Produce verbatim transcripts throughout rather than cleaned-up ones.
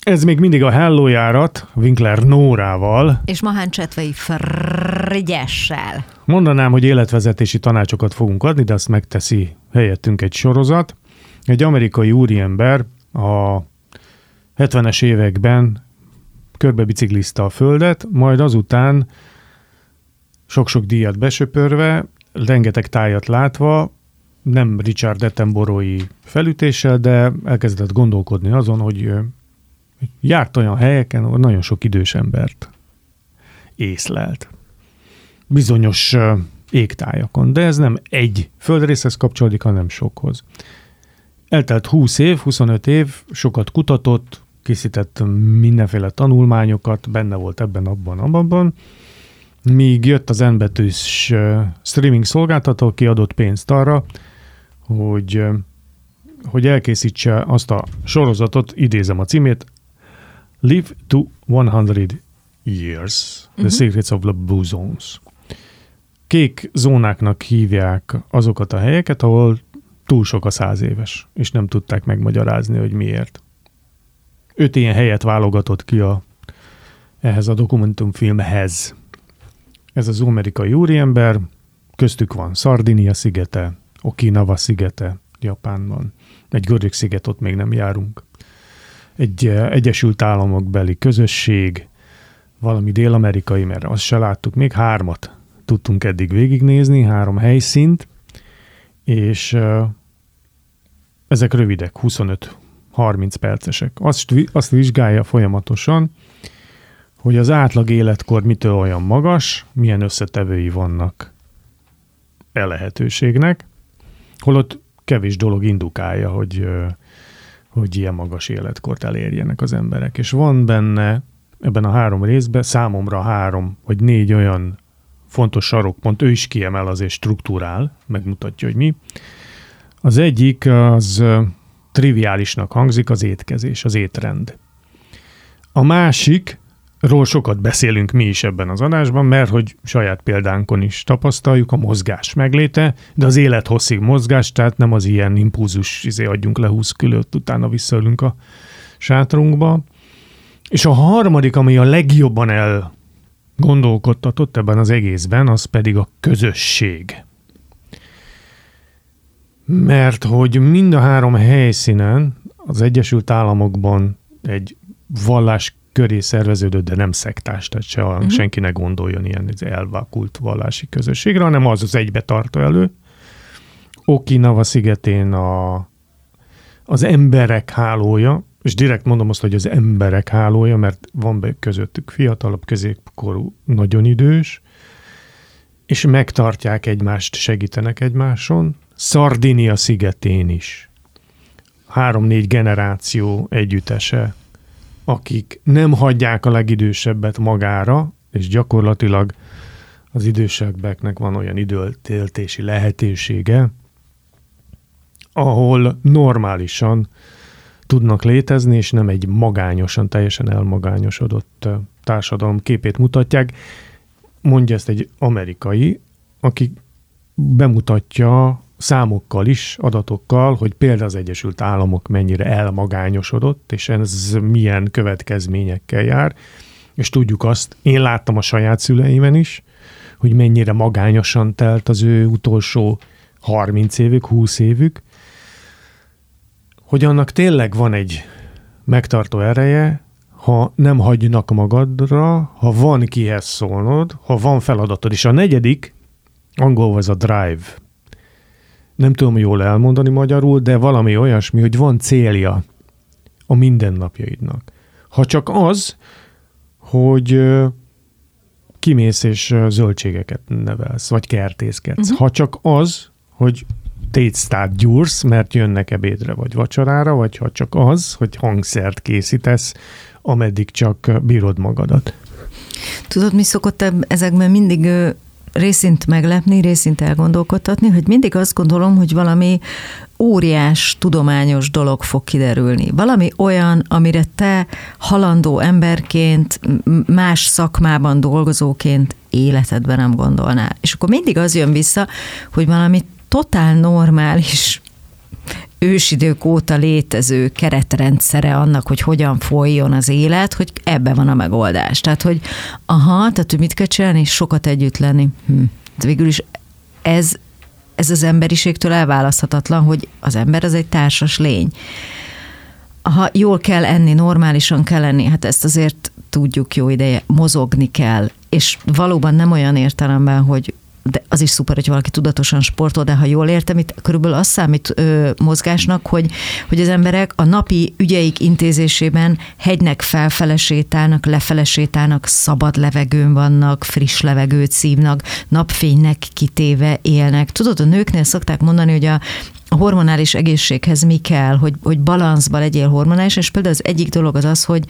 Ez még mindig a Hello járat, Winkler Nórával. És Mahán Csetvei Frigyessel. Mondanám, hogy életvezetési tanácsokat fogunk adni, de azt megteszi helyettünk egy sorozat. Egy amerikai úriember a hetvenes években körbebiciklizte a földet, majd azután sok-sok díjat besöpörve, rengeteg tájat látva, nem Richard Attenborough-i felütéssel, de elkezdett gondolkodni azon, hogy járt olyan helyeken, ahol nagyon sok idős embert észlelt. Bizonyos égtájakon, de ez nem egy földrészhez kapcsolódik, hanem sokhoz. Eltelt húsz év, huszonöt év, sokat kutatott, készített mindenféle tanulmányokat, benne volt ebben, abban, abban, míg jött az N-betűs streaming szolgáltató, ki adott pénzt arra, hogy, hogy elkészítse azt a sorozatot, idézem a címét, Live to one hundred years, The uh-huh. Secrets of the Blue Zones. Kék zónáknak hívják azokat a helyeket, ahol túl sok a száz éves, és nem tudták megmagyarázni, hogy miért. Öt ilyen helyet válogatott ki a, ehhez a dokumentumfilmhez. Ez az amerikai úriember, köztük van Szardinia szigete, Okinawa szigete Japánban. Egy görög sziget, ott még nem járunk. Egy Egyesült Államok beli közösség, valami dél-amerikai, mert azt se láttuk, még hármat tudtunk eddig végignézni, három helyszínt, és uh, ezek rövidek, huszonöt-harminc percesek. Azt, azt vizsgálja folyamatosan, hogy az átlag életkor mitől olyan magas, milyen összetevői vannak e lehetőségnek, holott kevés dolog indukálja, hogy, uh, hogy ilyen magas életkort elérjenek az emberek. És van benne ebben a három részben számomra három vagy négy olyan fontos sarokpont, ő is kiemel, azért struktúrál, megmutatja, hogy mi. Az egyik az triviálisnak hangzik, az étkezés, az étrend. A másikról sokat beszélünk mi is ebben az adásban, mert hogy saját példánkon is tapasztaljuk a mozgás megléte, de az élethosszig mozgás, tehát nem az ilyen impulzus, izé adjunk le húsz kilót, utána visszaülünk a sátrunkba. És a harmadik, ami a legjobban el gondolkodtatott ebben az egészben, az pedig a közösség. Mert hogy mind a három helyszínen az Egyesült Államokban egy vallás köré szerveződött, de nem szektás, tehát se, uh-huh. senki ne gondoljon ilyen elvakult vallási közösségre, hanem az az egybe tartó elő. Okinawa szigetén a, az emberek hálója, és direkt mondom azt, hogy az emberek hálója, mert van be közöttük fiatalabb, középkorú, nagyon idős, és megtartják egymást, segítenek egymáson. Szardinia szigetén is. Három-négy generáció együttese, akik nem hagyják a legidősebbet magára, és gyakorlatilag az idősebbeknek van olyan időtöltési lehetősége, ahol normálisan tudnak létezni, és nem egy magányosan, teljesen elmagányosodott társadalom képét mutatják. Mondja ezt egy amerikai, aki bemutatja számokkal is, adatokkal, hogy például az Egyesült Államok mennyire elmagányosodott, és ez milyen következményekkel jár. És tudjuk azt, én láttam a saját szüleimen is, hogy mennyire magányosan telt az ő utolsó harminc évük, húsz évük, hogy annak tényleg van egy megtartó ereje, ha nem hagynak magadra, ha van kihez szólnod, ha van feladatod. És a negyedik, angolul az a drive. Nem tudom jól elmondani magyarul, de valami olyasmi, hogy van célja a mindennapjaidnak. Ha csak az, hogy kimész és zöldségeket nevelsz, vagy kertészkedsz. Uh-huh. Ha csak az, hogy tésztát gyúrsz, mert jönnek ebédre vagy vacsorára, vagy ha csak az, hogy hangszert készítesz, ameddig csak bírod magadat. Tudod, mi szokott ezekben mindig részint meglepni, részint elgondolkodtatni, hogy mindig azt gondolom, hogy valami óriás tudományos dolog fog kiderülni. Valami olyan, amire te halandó emberként, más szakmában dolgozóként életedben nem gondolnál. És akkor mindig az jön vissza, hogy valami totál normális ősidők óta létező keretrendszere annak, hogy hogyan folyjon az élet, hogy ebbe van a megoldás. Tehát, hogy aha, tehát hogy mit kell csinálni, sokat együtt lenni. Hm. Végül is ez, ez az emberiségtől elválaszthatatlan, hogy az ember az egy társas lény. Ha jól kell enni, normálisan kell enni, hát ezt azért tudjuk jó ideje, mozogni kell, és valóban nem olyan értelemben, hogy de az is szuper, hogy valaki tudatosan sportol, de ha jól értem, itt körülbelül az számít ö, mozgásnak, hogy, hogy az emberek a napi ügyeik intézésében hegynek felfele sétálnak, lefele sétálnak, szabad levegőn vannak, friss levegőt szívnak, napfénynek kitéve élnek. Tudod, a nőknél szokták mondani, hogy a a hormonális egészséghez mi kell, hogy, hogy balanszban legyél hormonális, és például az egyik dolog az az, hogy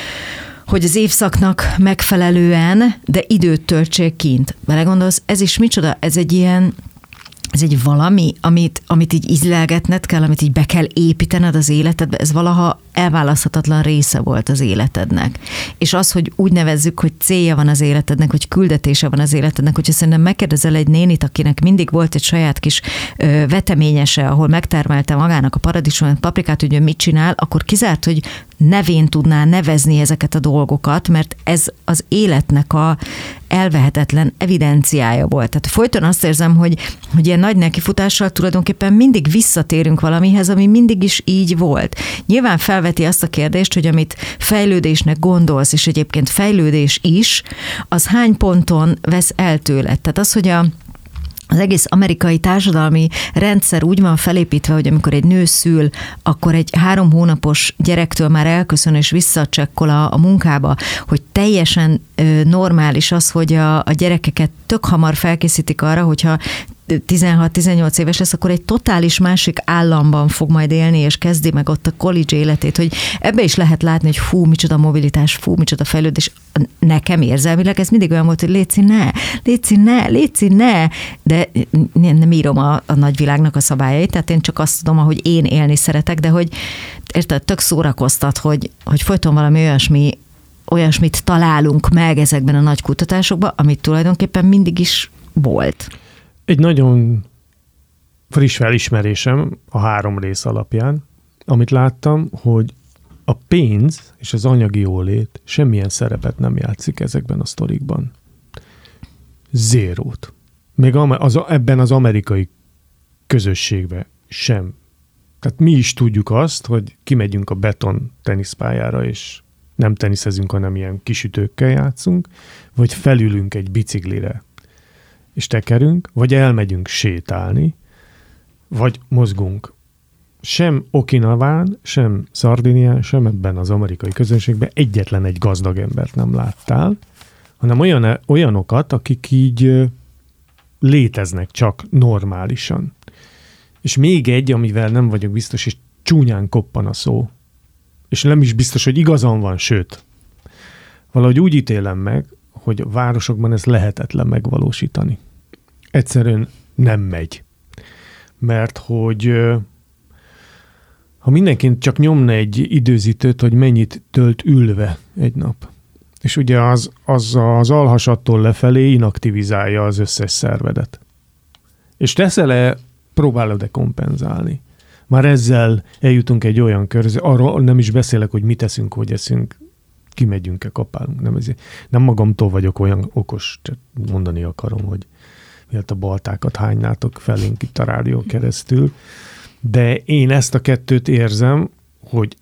hogy az évszaknak megfelelően, de időt töltsék kint. Belegondolsz, ez is micsoda? Ez egy ilyen, ez egy valami, amit, amit így ízlelgetned kell, amit így be kell építened az életedbe, ez valaha elválaszthatatlan része volt az életednek. És az, hogy úgy nevezzük, hogy célja van az életednek, hogy küldetése van az életednek, hogyha szerintem megkérdezel egy nénit, akinek mindig volt egy saját kis ö, veteményese, ahol megtermelte magának a paradicsomot, paprikát, hogy ő mit csinál, akkor kizárt, hogy nevén tudná nevezni ezeket a dolgokat, mert ez az életnek a elvehetetlen evidenciája volt. Tehát folyton azt érzem, hogy, hogy ilyen nagy nekifutással tulajdonképpen mindig visszatérünk valamihez, ami mindig is így volt. Nyilván felveti azt a kérdést, hogy amit fejlődésnek gondolsz, és egyébként fejlődés is, az hány ponton vesz el tőled. Tehát az, hogy a az egész amerikai társadalmi rendszer úgy van felépítve, hogy amikor egy nő szül, akkor egy három hónapos gyerektől már elköszön és visszacsekkol a, a munkába, hogy teljesen ö, normális az, hogy a, a gyerekeket tök hamar felkészítik arra, hogyha tizenhat-tizennyolc éves lesz, akkor egy totális másik államban fog majd élni, és kezdi meg ott a college életét, hogy ebbe is lehet látni, hogy fú, micsoda mobilitás, fú, micsoda fejlődés. Nekem érzelmileg ez mindig olyan volt, hogy léci ne, léci ne, léci ne, de nem írom a, a nagyvilágnak a szabályait, tehát én csak azt tudom, ahogy én élni szeretek, de hogy érted, tök szórakoztat, hogy, hogy folyton valami olyasmi, olyasmit találunk meg ezekben a nagy kutatásokban, amit tulajdonképpen mindig is volt. Egy nagyon friss felismerésem a három rész alapján, amit láttam, hogy a pénz és az anyagi jólét semmilyen szerepet nem játszik ezekben a sztorikban. Zérót. Még az, ebben az amerikai közösségben sem. Tehát mi is tudjuk azt, hogy kimegyünk a beton teniszpályára, és nem teniszezünk, hanem ilyen kisütőkkel játszunk, vagy felülünk egy biciklire, és tekerünk, vagy elmegyünk sétálni, vagy mozgunk. Sem Okinawán, sem Szardinián, sem ebben az amerikai közönségben egyetlen egy gazdag embert nem láttál, hanem olyan, olyanokat, akik így léteznek csak normálisan. És még egy, amivel nem vagyok biztos, és csúnyán koppan a szó, és nem is biztos, hogy igazam van, sőt, valahogy úgy ítélem meg, hogy a városokban ez lehetetlen megvalósítani. Egyszerűen nem megy. Mert hogy ha mindenki csak nyomna egy időzítőt, hogy mennyit tölt ülve egy nap. És ugye az, az az alhasattól lefelé inaktivizálja az összes szervedet. És teszel-e, próbálod-e kompenzálni? Már ezzel eljutunk egy olyan körze, arról nem is beszélek, hogy mit teszünk, hogy eszünk, kimegyünk-e, kapálunk. Nem, ezért. Nem magamtól vagyok olyan okos, csak mondani akarom, hogy miért a baltákat hánynátok felénk itt a rádió keresztül. De én ezt a kettőt érzem, hogy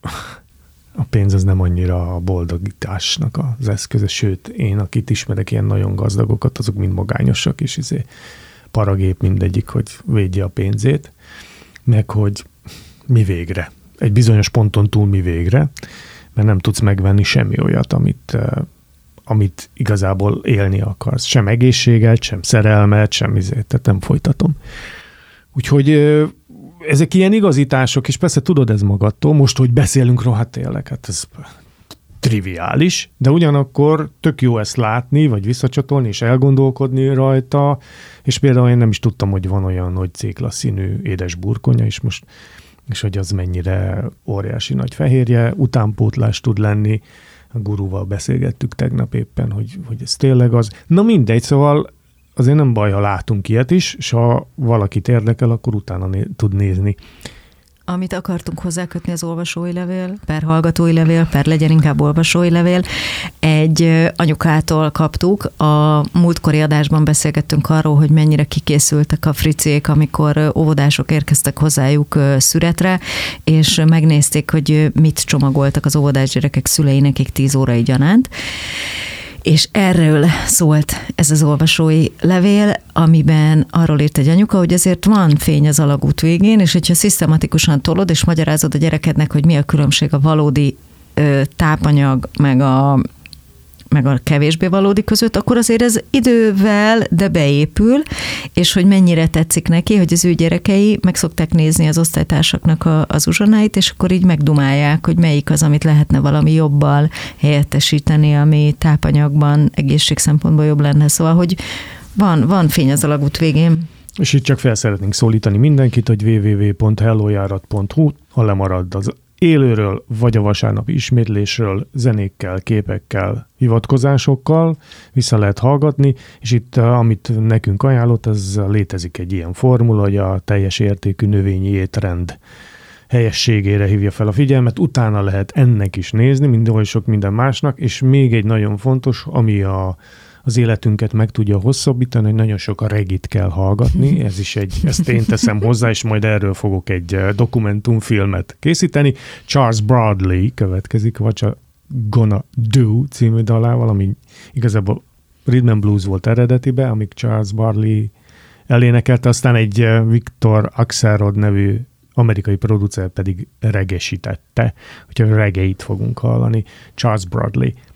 a pénz az nem annyira a boldogításnak az eszköze, sőt, én, akit ismerek ilyen nagyon gazdagokat, azok mind magányosak, és izé paragép mindegyik, hogy védje a pénzét, meg hogy mi végre. Egy bizonyos ponton túl mi végre, mert nem tudsz megvenni semmi olyat, amit, amit igazából élni akarsz. Sem egészséget, sem szerelmet, sem izét, tehát nem folytatom. Úgyhogy ezek ilyen igazítások, és persze tudod ez magadtól, most, hogy beszélünk róla, hát tényleg, hát ez triviális, de ugyanakkor tök jó ezt látni, vagy visszacsatolni, és elgondolkodni rajta, és például én nem is tudtam, hogy van olyan nagy céklaszínű édes burkonya, és most, és hogy az mennyire óriási nagy fehérje, utánpótlás tud lenni, a gurúval beszélgettük tegnap éppen, hogy, hogy ez tényleg az. Na mindegy, szóval azért nem baj, ha látunk ilyet is, és ha valakit érdekel, akkor utána né- tud nézni. amit akartunk hozzákötni az olvasói levél, per hallgatói levél, per legyen inkább olvasói levél, egy anyukától kaptuk. A múltkori adásban beszélgettünk arról, hogy mennyire kikészültek a fricék, amikor óvodások érkeztek hozzájuk szüretre, és megnézték, hogy mit csomagoltak az óvodás gyerekek szülei nekik tíz órai gyanánt. És erről szólt ez az olvasói levél, amiben arról írt egy anyuka, hogy azért van fény az alagút végén, és hogyha szisztematikusan tolod, és magyarázod a gyerekednek, hogy mi a különbség a valódi ö, tápanyag, meg a, meg a kevésbé valódi között, akkor azért ez idővel, de beépül, és hogy mennyire tetszik neki, hogy az ő gyerekei meg szokták nézni az osztálytársaknak a, az uzsonáit, és akkor így megdumálják, hogy melyik az, amit lehetne valami jobbal helyettesíteni, ami tápanyagban egészség szempontból jobb lenne. Szóval, hogy van, van fény az alagút végén. És itt csak fel szeretnénk szólítani mindenkit, hogy double-u double-u double-u pont hellojárat pont hu, ha lemarad az élőről, vagy a vasárnapi ismétlésről, zenékkel, képekkel, hivatkozásokkal vissza lehet hallgatni, és itt, amit nekünk ajánlott, az létezik egy ilyen formula, hogy a teljes értékű növényi étrend helyességére hívja fel a figyelmet, utána lehet ennek is nézni, mind oly sok minden másnak, és még egy nagyon fontos, ami a az életünket meg tudja hosszabbítani, hogy nagyon sok a regit kell hallgatni, ez is egy, ezt én teszem hozzá, és majd erről fogok egy dokumentumfilmet készíteni. Charles Bradley következik, vagy a Gonna Do című dalával, ami igazából Rhythm and Blues volt eredetibe, amíg Charles Bradley elénekelte, aztán egy Victor Axelrod nevű amerikai producer pedig regesítette, úgyhogy reggae-t fogunk hallani. Charles Bradley.